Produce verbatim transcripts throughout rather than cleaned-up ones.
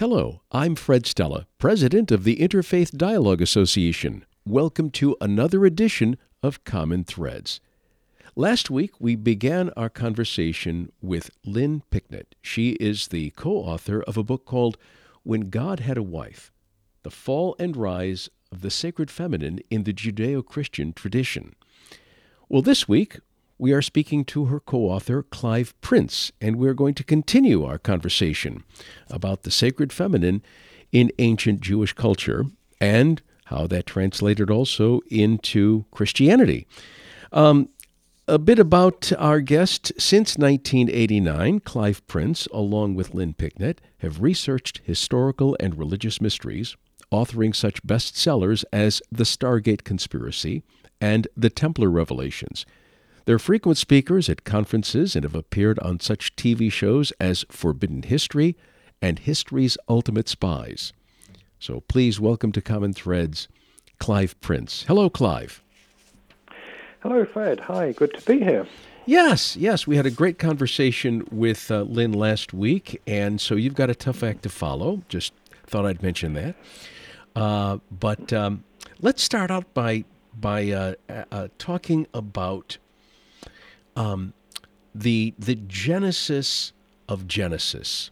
Hello, I'm Fred Stella, President of the Interfaith Dialogue Association. Welcome to another edition of Common Threads. Last week, we began our conversation with Lynn Picknett. She is the co-author of a book called When God Had a Wife, The Fall and Rise of the Sacred Feminine in the Judeo-Christian Tradition. Well, this week, we are speaking to her co-author, Clive Prince, and we're going to continue our conversation about the sacred feminine in ancient Jewish culture and how that translated also into Christianity. Um, a bit about our guest. Since nineteen eighty-nine, Clive Prince, along with Lynn Picknett, have researched historical and religious mysteries, authoring such bestsellers as The Stargate Conspiracy and The Templar Revelations. They're frequent speakers at conferences and have appeared on such T V shows as Forbidden History and History's Ultimate Spies. So please welcome to Common Threads, Clive Prince. Hello, Clive. Hello, Fred. Hi, good to be here. Yes, yes, we had a great conversation with uh, Lynn last week, and so you've got a tough act to follow. Just thought I'd mention that. Uh, but um, let's start out by, by uh, uh, talking about Um, the the genesis of Genesis.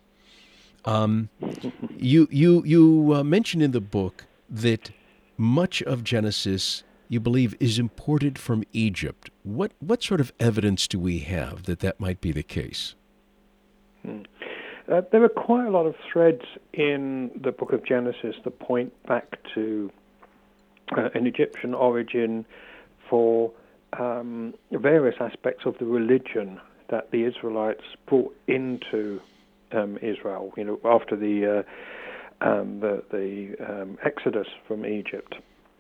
Um, you you you uh, mentioned in the book that much of Genesis, you believe, is imported from Egypt. What what sort of evidence do we have that that might be the case? Hmm. Uh, there are quite a lot of threads in the book of Genesis that point back to uh, an Egyptian origin for Um, various aspects of the religion that the Israelites brought into um, Israel. You know, after the uh, um, the, the um, Exodus from Egypt,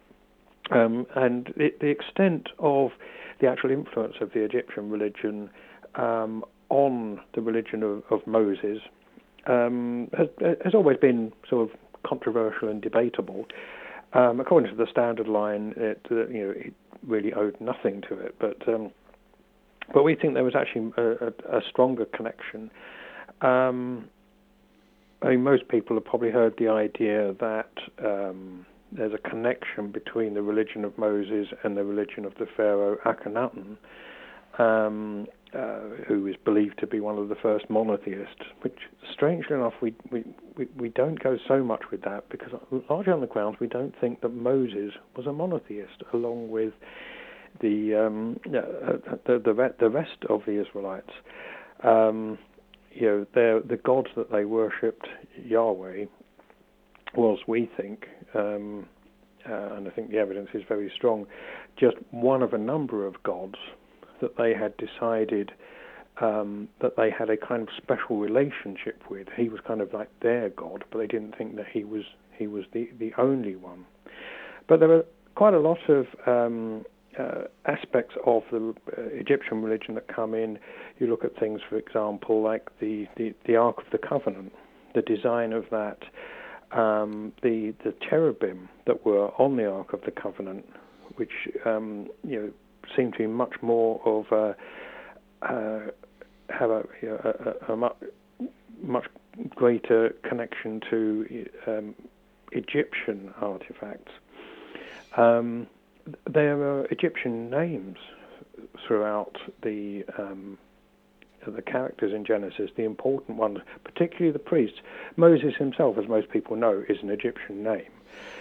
um, and the, the extent of the actual influence of the Egyptian religion um, on the religion of, of Moses um, has, has always been sort of controversial and debatable. Um, according to the Standard Line, it uh, you know it really owed nothing to it, but um, but we think there was actually a, a, a stronger connection. Um, I mean, most people have probably heard the idea that um, there's a connection between the religion of Moses and the religion of the pharaoh Akhenaten, um, uh, who is believed to be one of the first monotheists, which, strangely enough, we, we, we, we don't go so much with that, because largely on the grounds we don't think that Moses was a monotheist, along with the um, uh, the, the the rest of the Israelites. Um, you know, the gods that they worshipped, Yahweh, was, we think, um, uh, and I think the evidence is very strong, just one of a number of gods that they had decided um, that they had a kind of special relationship with. He was kind of like their god, but they didn't think that he was he was the, the only one. But there are quite a lot of um, uh, aspects of the uh, Egyptian religion that come in. You look at things, for example, like the, the, the Ark of the Covenant, the design of that, um, the the cherubim that were on the Ark of the Covenant, which um, you know. seem to be much more of a uh, have a, you know, a, a, a much, much greater connection to um, Egyptian artifacts. Um, there are Egyptian names throughout the um, the characters in Genesis, the important ones, particularly the priests. Moses himself, as most people know, is an Egyptian name.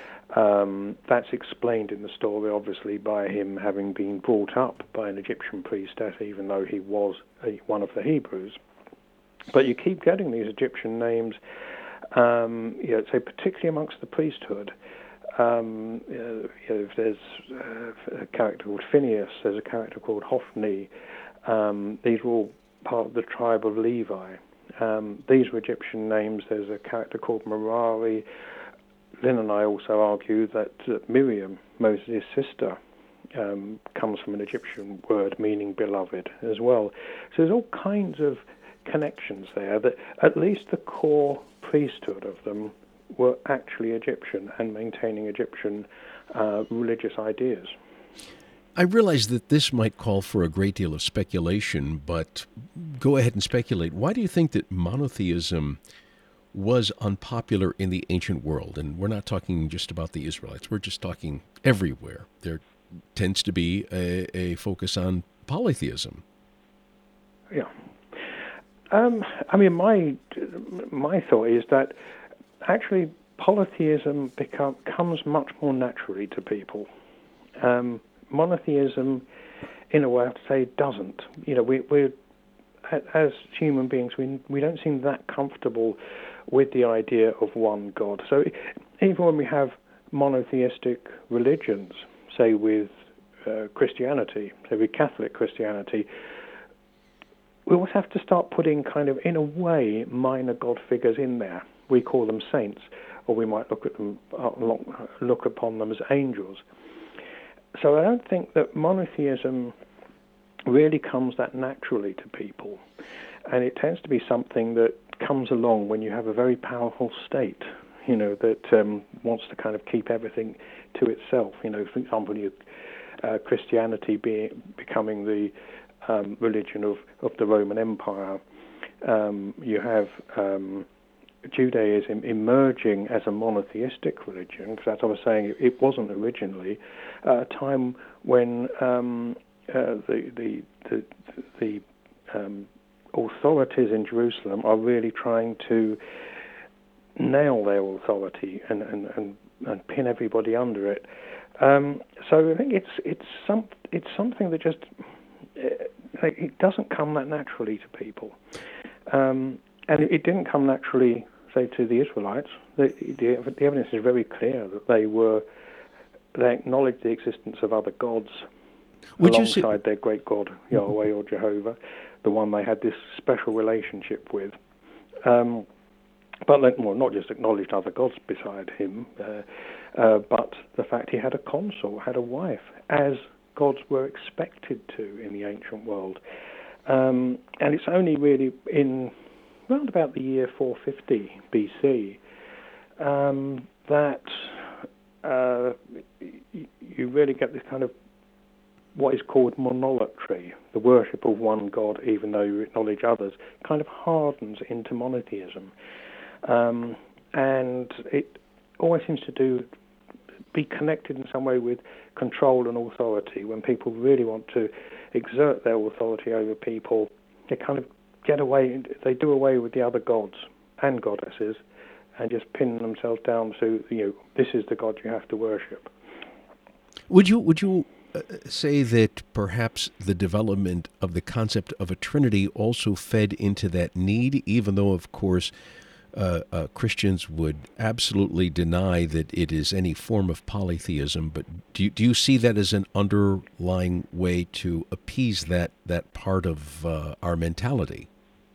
Um, that's explained in the story, obviously, by him having been brought up by an Egyptian priestess, even though he was a, one of the Hebrews. But you keep getting these Egyptian names, um, you know, say particularly amongst the priesthood. Um, you know, you know, if there's uh, a character called Phineas, there's a character called Hophni. Um, these were all part of the tribe of Levi. Um, these were Egyptian names. There's a character called Merari. Lynn and I also argue that uh, Miriam, Moses' sister, um, comes from an Egyptian word meaning beloved as well. So there's all kinds of connections there that at least the core priesthood of them were actually Egyptian and maintaining Egyptian uh, religious ideas. I realize that this might call for a great deal of speculation, but go ahead and speculate. Why do you think that monotheism was unpopular in the ancient world, and we're not talking just about the Israelites, we're just talking everywhere, there tends to be a, a focus on polytheism. Yeah. Um, I mean, my my thought is that actually polytheism become, comes much more naturally to people. Um, monotheism, in a way, I have to say, doesn't. You know, we, we're as human beings, we we don't seem that comfortable with the idea of one God. So even when we have monotheistic religions, say with uh, Christianity, say with Catholic Christianity, we always have to start putting kind of, in a way, minor God figures in there. We call them saints, or we might look at them look upon them as angels. So I don't think that monotheism really comes that naturally to people, and it tends to be something that comes along when you have a very powerful state, you know, that um, wants to kind of keep everything to itself. You know, for example, you, uh, Christianity being becoming the um, religion of, of the Roman Empire. Um, you have um, Judaism emerging as a monotheistic religion, because as I was saying, it, it wasn't originally, uh, a time when um, uh, the the the, the um, authorities in Jerusalem are really trying to nail their authority and, and, and, and pin everybody under it. Um, so I think it's it's some it's something that just it, it doesn't come that naturally to people, um, and it, it didn't come naturally, say, to the Israelites. The, the, the evidence is very clear that they were they acknowledged the existence of other gods Would alongside their great God Yahweh or Jehovah, the one they had this special relationship with. Um, but then, well, not just acknowledged other gods beside him, uh, uh, but the fact he had a consort, had a wife, as gods were expected to in the ancient world. Um, and it's only really in around about the year four fifty B C um, that uh, you really get this kind of what is called monolatry, the worship of one God, even though you acknowledge others, kind of hardens into monotheism. Um, and it always seems to do be connected in some way with control and authority. When people really want to exert their authority over people, they kind of get away, they do away with the other gods and goddesses and just pin themselves down to, you know, this is the God you have to worship. Would you, would you uh, say that perhaps the development of the concept of a Trinity also fed into that need, even though, of course, Uh, uh, Christians would absolutely deny that it is any form of polytheism, but do you, do you see that as an underlying way to appease that, that part of uh, our mentality?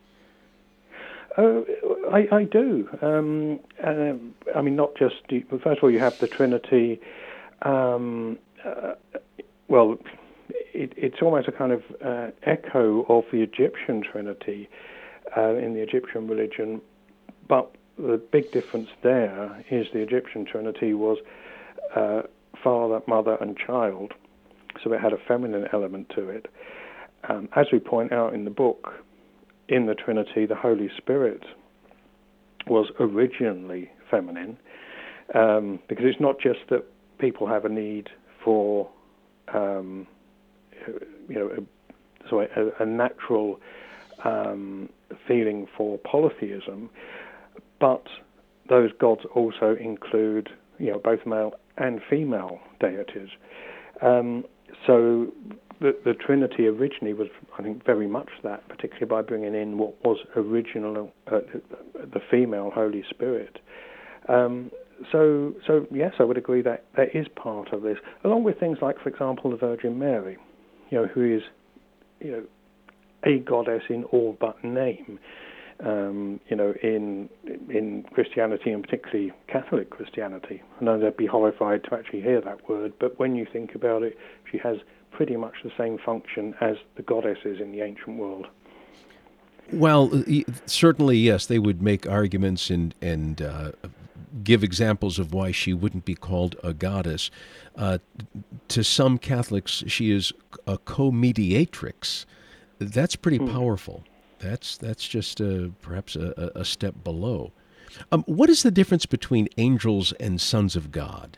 Uh, I, I do. Um, uh, I mean, not just, first of all, you have the Trinity. Um, uh, well, it, it's almost a kind of uh, echo of the Egyptian Trinity uh, in the Egyptian religion. But the big difference there is the Egyptian Trinity was uh, father, mother, and child, so it had a feminine element to it. Um, as we point out in the book, in the Trinity, the Holy Spirit was originally feminine, um, because it's not just that people have a need for, um, you know, a, sorry, a, a natural um, feeling for polytheism, but those gods also include, you know, both male and female deities. Um, so the, the Trinity originally was, I think, very much that, particularly by bringing in what was original, uh, the female Holy Spirit. Um, so, so yes, I would agree that that is part of this, along with things like, for example, the Virgin Mary, you know, who is, you know, a goddess in all but name. Um, you know, in in Christianity, and particularly Catholic Christianity. I know they'd be horrified to actually hear that word, but when you think about it, she has pretty much the same function as the goddesses in the ancient world. Well, certainly, yes, they would make arguments and, and uh, give examples of why she wouldn't be called a goddess. Uh, to some Catholics, she is a co-mediatrix. That's pretty hmm. powerful. That's that's just uh, perhaps a, a step below. Um, what is the difference between angels and sons of God?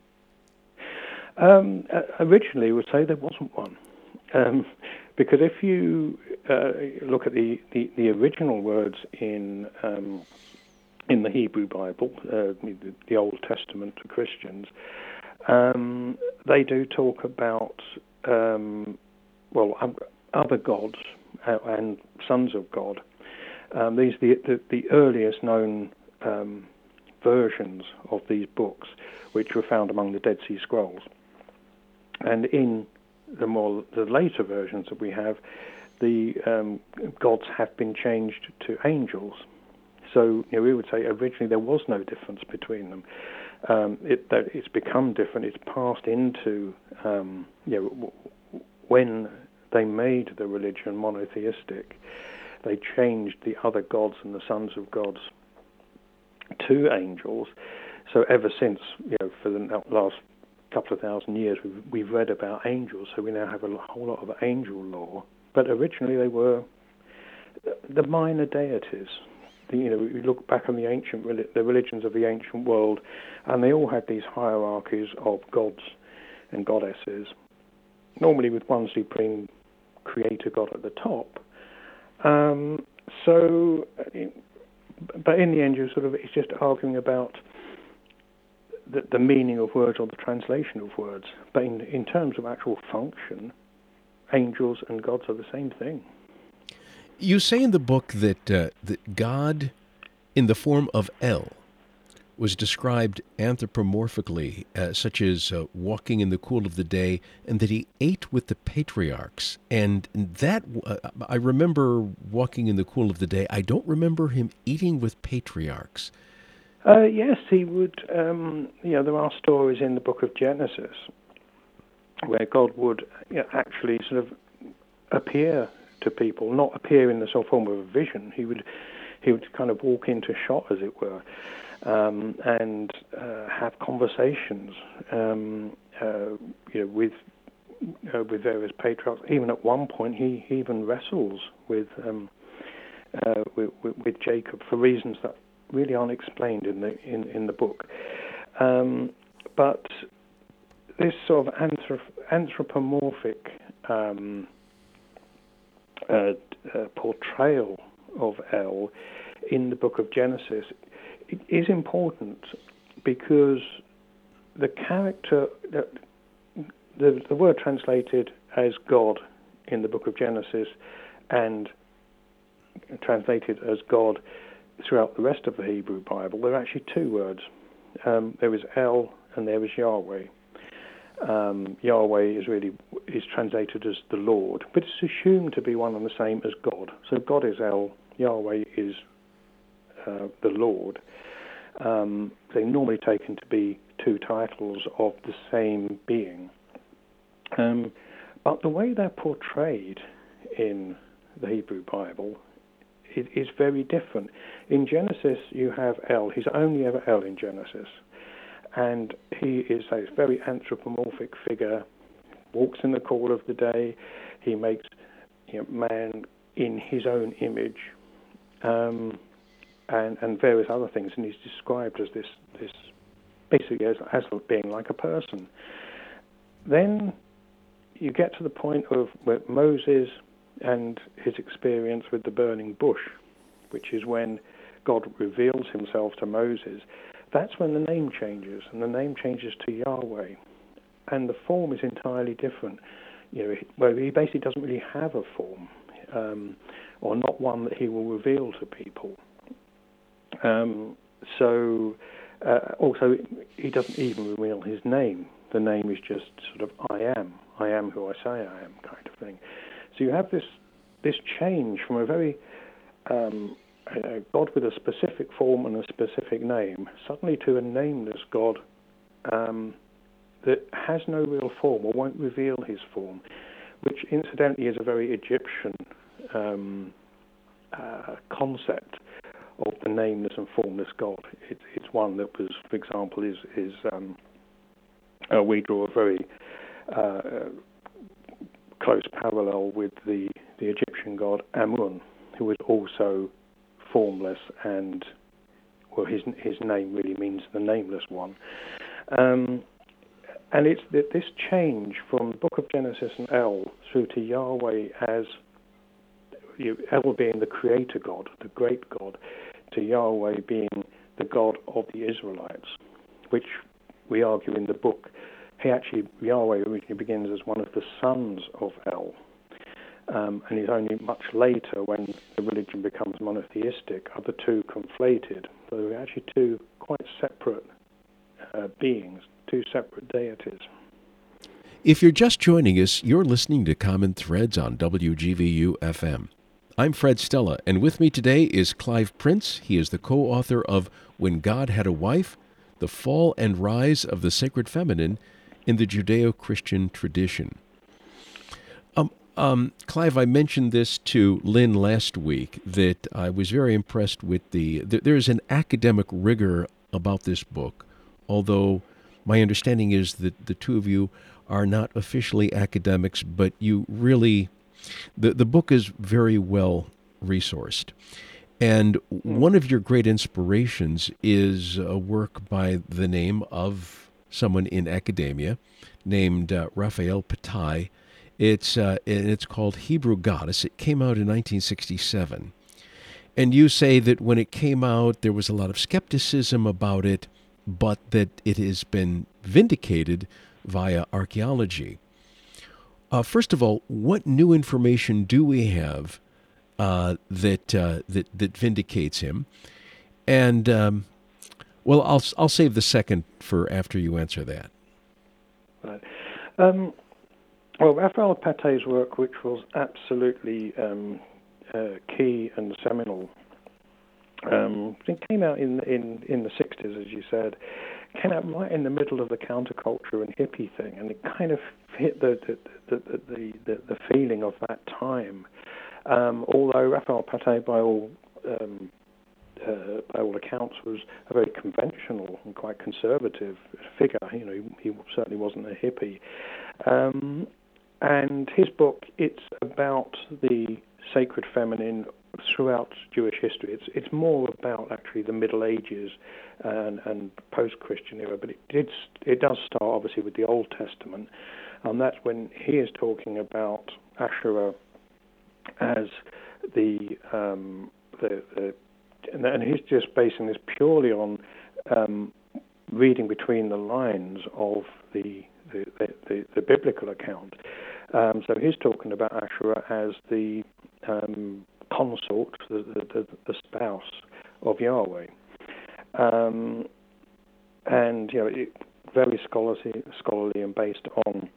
Um, uh, originally, we would say there wasn't one. Um, because if you uh, look at the, the, the original words in um, in the Hebrew Bible, uh, the, the Old Testament to Christians, um, they do talk about, um, well, um, other gods uh, and sons of God. Um, these are the, the, the earliest known um, versions of these books, which were found among the Dead Sea Scrolls. And in the more the later versions that we have, the um, gods have been changed to angels. So you know, we would say originally there was no difference between them. Um, it, that it's become different. It's passed into um, you know w- when they made the religion monotheistic, they changed the other gods and the sons of gods to angels. So ever since, you know, for the last couple of thousand years, we've, we've read about angels. So we now have a whole lot of angel lore. But originally they were the minor deities. You know, we look back on the ancient, the religions of the ancient world, and they all had these hierarchies of gods and goddesses, normally with one supreme creator god at the top. Um, so, but in the end, you sort of it's just arguing about the, the meaning of words or the translation of words. But in, in terms of actual function, angels and gods are the same thing. You say in the book that uh, that God, in the form of El, was described anthropomorphically, uh, such as uh, walking in the cool of the day, and that he ate with the patriarchs. And that, uh, I remember walking in the cool of the day. I don't remember him eating with patriarchs. Uh, yes, he would. Um, you know, there are stories in the book of Genesis where God would you know, actually sort of appear to people, not appear in the sort of form of a vision. He would, he would kind of walk into shot, as it were, um, and uh, have conversations, um, uh, you know, with uh, with various patriarchs. Even at one point, he, he even wrestles with, um, uh, with with Jacob for reasons that really aren't explained in the in, in the book. Um, but this sort of anthrop- anthropomorphic um, Uh, uh, portrayal of El in the book of Genesis is important because the character, the, the, the word translated as God in the book of Genesis and translated as God throughout the rest of the Hebrew Bible, there are actually two words. Um, there is El and there is Yahweh. Um, Yahweh is really is translated as the Lord, but it's assumed to be one and the same as God. So God is El, Yahweh is uh, the Lord. Um, they're normally taken to be two titles of the same being. Um, but the way they're portrayed in the Hebrew Bible is, is very different. In Genesis, you have El. He's only ever El in Genesis. And he is a very anthropomorphic figure, walks in the cool of the day. He makes you know, man in his own image, um, and, and various other things. And he's described as this, this basically as, as being like a person. Then you get to the point of where Moses and his experience with the burning bush, which is when God reveals himself to Moses. That's when the name changes, and the name changes to Yahweh, and the form is entirely different. You know, where he basically doesn't really have a form, um, or not one that he will reveal to people. Um, so, uh, also, he doesn't even reveal his name. The name is just sort of I am, I am who I say I am, kind of thing. So you have this this change from a very um, a God with a specific form and a specific name, suddenly to a nameless God um, that has no real form or won't reveal his form, which incidentally is a very Egyptian um, uh, concept of the nameless and formless God. It, it's one that was, for example, is, is um, uh, we draw a very uh, close parallel with the, the Egyptian god Amun, who was also formless and well, his his name really means the nameless one. Um, and it's that this change from the Book of Genesis and El through to Yahweh as you know, El being the creator God, the great God, to Yahweh being the God of the Israelites, which we argue in the book. He actually, Yahweh originally begins as one of the sons of El, um, and it's only much later when the religion becomes monotheistic are the two conflated. So they're actually two quite separate uh, beings, two separate deities. If you're just joining us, you're listening to Common Threads on W G V U F M. I'm Fred Stella, and with me today is Clive Prince. He is the co-author of When God Had a Wife, The Fall and Rise of the Sacred Feminine in the Judeo-Christian Tradition. Um, um, Clive, I mentioned this to Lynn last week, that I was very impressed with the, the there's an academic rigor about this book, although my understanding is that the two of you are not officially academics, but you really, the, the book is very well resourced. And one of your great inspirations is a work by the name of someone in academia named uh, Raphael Patai. It's uh, and it's called Hebrew Goddess. It came out in nineteen sixty-seven. And you say that when it came out, there was a lot of skepticism about it, but that it has been vindicated via archaeology. Uh, first of all, what new information do we have Uh, that uh, that that vindicates him? And um, well, I'll I'll save the second for after you answer that. Right. Um, well, Raphael Patai's work, which was absolutely um, uh, key and seminal, um, it came out in in in the sixties, as you said. Came out right in the middle of the counterculture and hippie thing, and it kind of hit the the the the, the, the feeling of that time. Um, although Raphael Patai, by all um, uh, by all accounts, was a very conventional and quite conservative figure. You know, he, he certainly wasn't a hippie. Um, and his book, it's about the sacred feminine throughout Jewish history. It's it's more about actually the Middle Ages and, and post-Christian era, but it did it does start obviously with the Old Testament, and that's when he is talking about Asherah as the, um, the, the and he's just basing this purely on um, reading between the lines of the the, the, the biblical account. Um, so he's talking about Asherah as the um, consort, the, the, the spouse of Yahweh, um, and you know, it, very scholarly, scholarly and based on.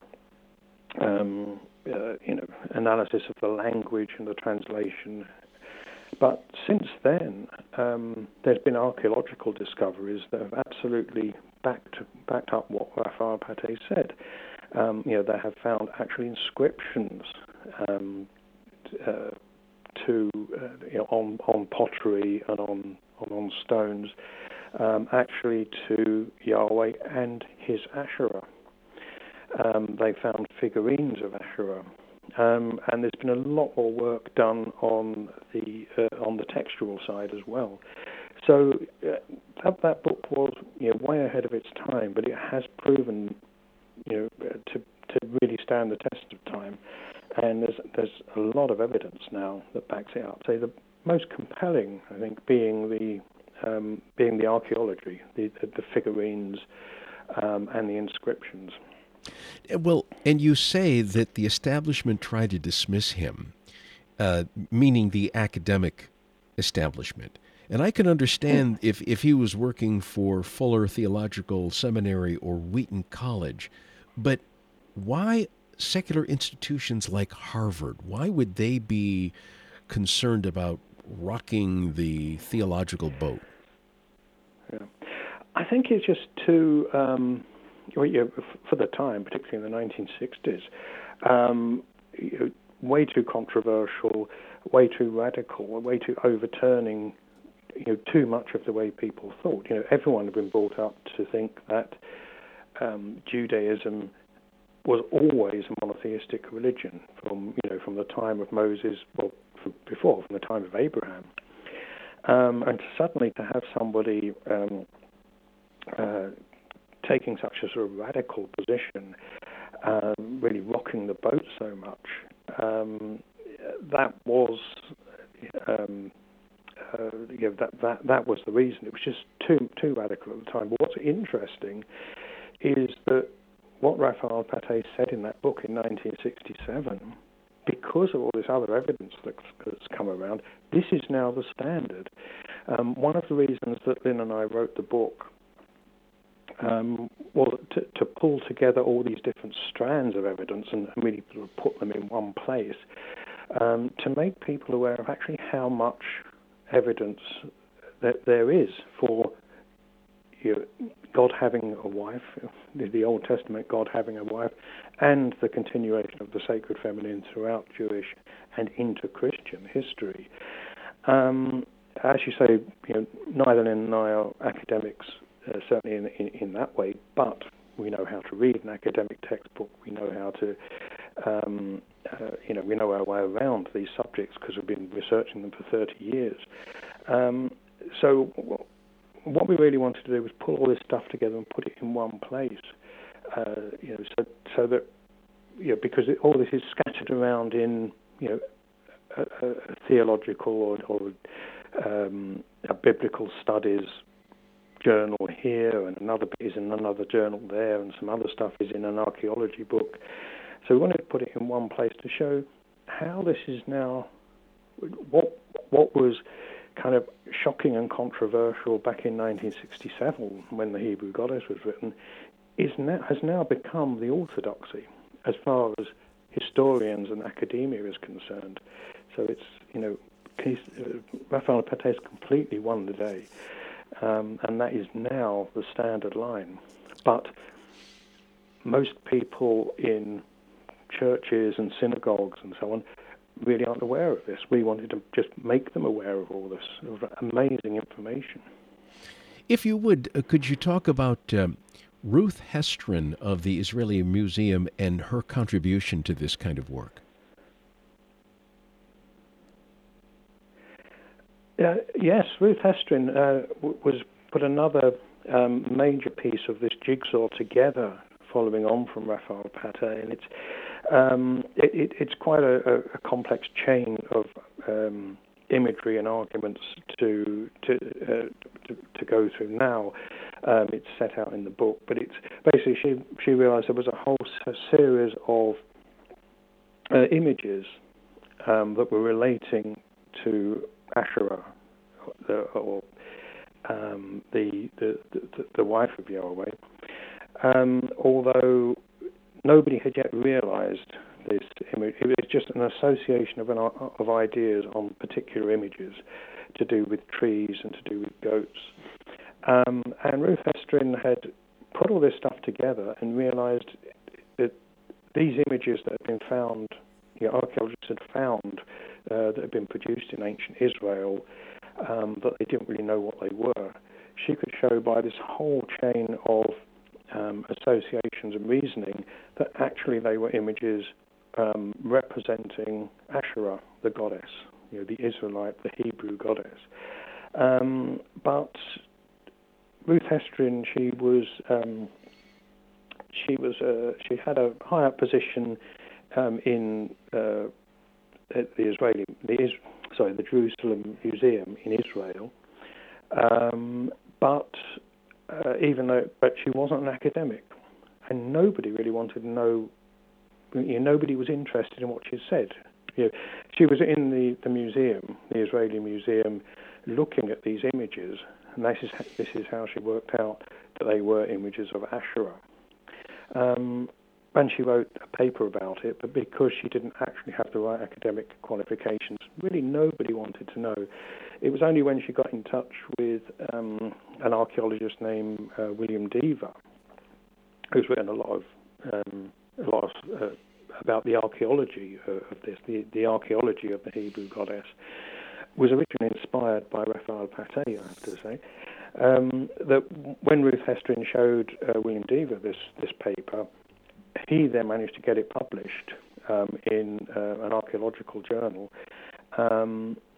Um, Uh, you know, analysis of the language and the translation. But since then, um, there's been archaeological discoveries that have absolutely backed backed up what Raphael Patai said. Um, you know, they have found actually inscriptions um, uh, to uh, you know on on pottery and on on, on stones, um, actually to Yahweh and his Asherah. Um, they found figurines of Asherah, um, and there's been a lot more work done on the uh, on the textual side as well. So uh, that, that book was you know way ahead of its time, but it has proven you know to to really stand the test of time. And there's there's a lot of evidence now that backs it up. So the most compelling, I think, being the um, being the archaeology, the the, the figurines, um, and the inscriptions. Well, and you say that the establishment tried to dismiss him, uh, meaning the academic establishment. And I can understand if, if he was working for Fuller Theological Seminary or Wheaton College, but why secular institutions like Harvard? Why would they be concerned about rocking the theological boat? Yeah. I think it's just too... Um for the time, particularly in the nineteen sixties, um, you know, way too controversial, way too radical, way too overturning, you know, too much of the way people thought. You know, everyone had been brought up to think that um, Judaism was always a monotheistic religion from, you know, from the time of Moses, well, from before, from the time of Abraham. Um, and suddenly to have somebody um, uh, taking such a sort of radical position, um, really rocking the boat so much, um, that was um, uh, you know, that, that that was the reason. It was just too too radical at the time. But what's interesting is that what Raphael Paté said in that book in nineteen sixty-seven, because of all this other evidence that's, that's come around, this is now the standard. Um, one of the reasons that Lynn and I wrote the book um, was to, to pull together all these different strands of evidence and, and really sort of put them in one place, um, to make people aware of actually how much evidence that there is for you know, God having a wife, the Old Testament God having a wife, and the continuation of the sacred feminine throughout Jewish and into Christian history. Um, as you say, you know, neither Lynn and I are academics, uh, certainly in, in, in that way, but we know how to read an academic textbook. We know how to, um, uh, you know, we know our way around these subjects because we've been researching them for thirty years. Um, so what we really wanted to do was pull all this stuff together and put it in one place, uh, you know, so so that, you know, because it, all this is scattered around in, you know, a, a theological or, or um, a biblical studies journal here, and another bit is in another journal there, and some other stuff is in an archaeology book. So we wanted to put it in one place to show how this is now, what what was kind of shocking and controversial back in nineteen sixty-seven when the Hebrew Goddess was written, is now, has now become the orthodoxy as far as historians and academia is concerned. So it's, you know, case, uh, Raphael Paté's completely won the day, um, and that is now the standard line. But most people in churches and synagogues and so on really aren't aware of this. We wanted to just make them aware of all this amazing information. If you would, uh, could you talk about um, Ruth Hestrin of the Israeli Museum and her contribution to this kind of work? Uh, yes, Ruth Hestrin uh, w- was put another um, major piece of this jigsaw together following on from Raphael Paté, and it's um, it, it, it's quite a, a complex chain of um, imagery and arguments to to, uh, to to go through now. Um, it's set out in the book, but it's basically she she realised there was a whole s- series of uh, images um, that were relating to Asherah, the, or um, the, the the the wife of Yahweh. Um, although nobody had yet realised this image, it was just an association of an, of ideas on particular images to do with trees and to do with goats. Um, and Ruth Hestrin had put all this stuff together and realised that these images that had been found, you know, archaeologists had found uh, that had been produced in ancient Israel, um, but they didn't really know what they were. She could show by this whole chain of um, associations and reasoning that actually they were images um, representing Asherah, the goddess, you know, the Israelite, the Hebrew goddess. Um, but Ruth Hestrin, she was um, she was uh, she had a higher position um, in uh, the Israeli the Is, sorry the Jerusalem Museum in Israel, um, but uh, even though but she wasn't an academic, and nobody really wanted to know. You know, nobody was interested in what she said. You know, she was in the, the museum, the Israeli museum, looking at these images, and this is this is how she worked out that they were images of Asherah. Um, and she wrote a paper about it, but because she didn't actually have the right academic qualifications, really nobody wanted to know. It was only when she got in touch with um, an archaeologist named uh, William Dever, who's written a lot of um, a lot of, uh, about the archaeology of this, the, the archaeology of the Hebrew goddess, was originally inspired by Raphael Paté, I have to say. Um, that when Ruth Hestrin showed uh, William Dever this, this paper, he then managed to get it published um, in uh, an archaeological journal. Um,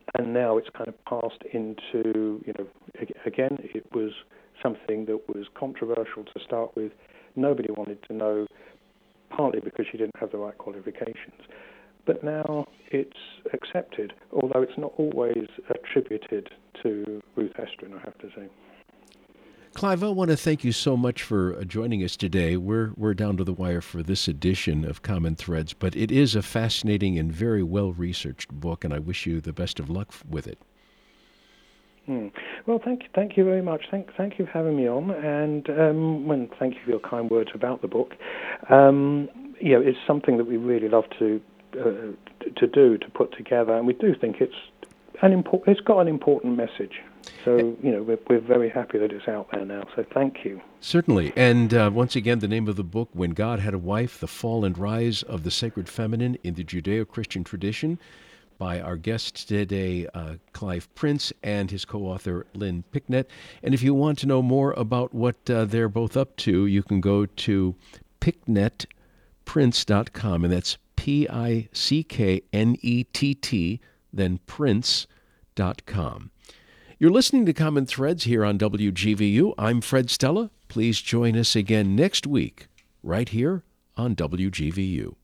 and now it's kind of passed into, you know, again, it was something that was controversial to start with. Nobody wanted to know, partly because she didn't have the right qualifications. But now it's accepted, although it's not always attributed to Ruth Estrin, I have to say. Clive, I want to thank you so much for joining us today. We're we're down to the wire for this edition of Common Threads, but it is a fascinating and very well-researched book, and I wish you the best of luck with it. Hmm. Well, thank you, thank you very much. Thank, thank you for having me on, and um, well, thank you for your kind words about the book. Um, you know, it's something that we really love to uh, to do, to put together, and we do think it's an import. It's got an important message. So, you know, we're, we're very happy that it's out there now, so thank you. Certainly. And uh, once again, the name of the book, When God Had a Wife, The Fall and Rise of the Sacred Feminine in the Judeo-Christian Tradition, by our guest today, uh, Clive Prince, and his co-author, Lynn Picknett. And if you want to know more about what uh, they're both up to, you can go to picknett prince dot com, and that's P I C K N E T T, then prince dot com. You're listening to Common Threads here on W G V U. I'm Fred Stella. Please join us again next week, right here on W G V U.